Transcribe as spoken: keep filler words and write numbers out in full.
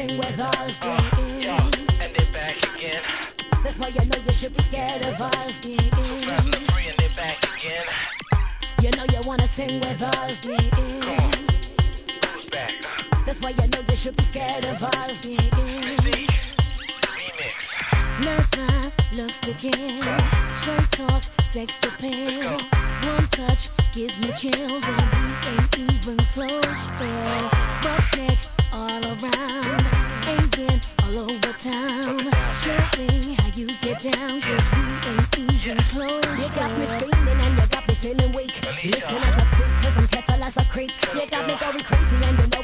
sing with us. And they're back again. That's why you know you should be scared of us. Surprising the free and they're back again. You know you wanna sing with us. Come on, who's back? That's why you know you should be scared of us. Remix. Nice smile, looks again. Straight talk, sex appeal. One touch gives me chills and we ain't even close. Butt neck all around.